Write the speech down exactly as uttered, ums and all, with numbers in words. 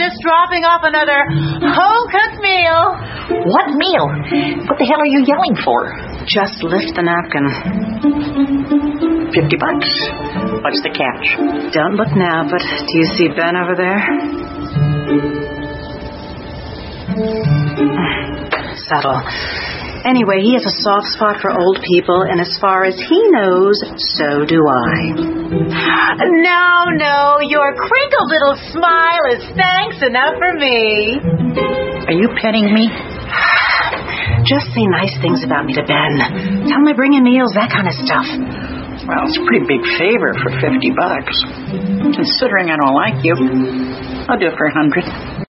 just dropping off another home-cooked meal. What meal? What the hell are you yelling for? Just lift the napkin. Fifty bucks. What's the catch? Don't look now, but do you see Ben over there? Subtle. Anyway, he has a soft spot for old people, and as far as he knows, so do I. No, no, your crinkled little smile is thanks enough for me. Are you petting me? Just say nice things about me to Ben. Tell him I bring in meals, that kind of stuff. Well, it's a pretty big favor for fifty bucks. Considering I don't like you, I'll do it for a hundred.